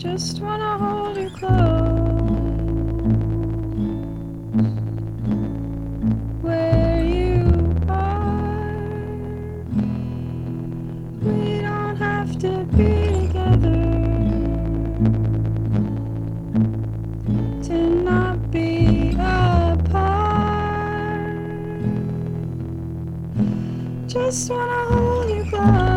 Just wanna hold you close, where you are. We don't have to be together to not be apart. Just wanna hold you close.